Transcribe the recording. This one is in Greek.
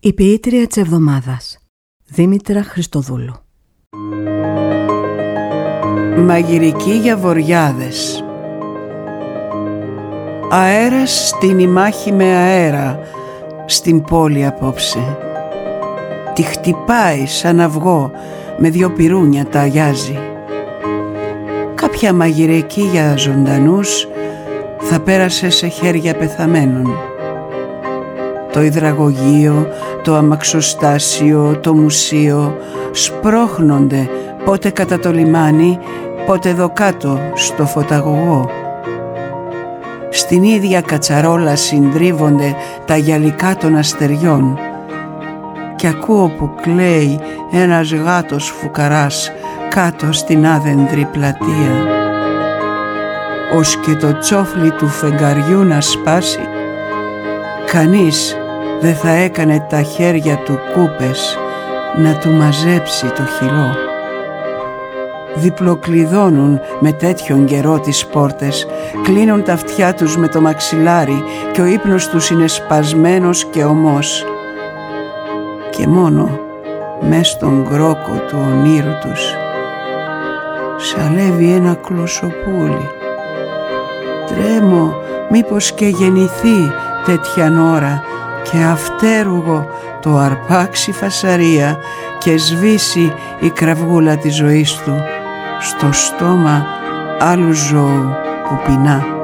Η ποιήτρια της εβδομάδας, Δήμητρα Χριστοδούλου. Μαγειρική για βοριάδες. Αέρας στείνει μάχη με αέρα στην πόλη απόψε. Τη χτυπάει σαν αυγό, με δυο πυρούνια τα αγιάζει. Κάποια μαγειρική για ζωντανούς θα πέρασε σε χέρια πεθαμένων. Το υδραγωγείο, το αμαξοστάσιο, το μουσείο σπρώχνονται πότε κατά το λιμάνι, πότε εδώ κάτω στο φωταγωγό. Στην ίδια κατσαρόλα συντρίβονται τα γυαλικά των αστεριών και ακούω που κλαίει ένας γάτος φουκαράς κάτω στην άδενδρη πλατεία. Ως και το τσόφλι του φεγγαριού να σπάσει, κανείς δεν θα έκανε τα χέρια του κούπες να του μαζέψει το χυλό. Διπλοκλειδώνουν με τέτοιον καιρό τις πόρτες, κλείνουν τα αυτιά τους με το μαξιλάρι και ο ύπνος τους είναι σπασμένος και ομός. Και μόνο μες στον κρόκο του ονείρου τους σαλεύει ένα κλωσοπούλι. Τρέμω μήπως και γεννηθεί τέτοιαν ώρα και αυτέρουγο το αρπάξει φασαρία και σβήσει η κραυγούλα της ζωής του στο στόμα άλλου ζώου που πεινά.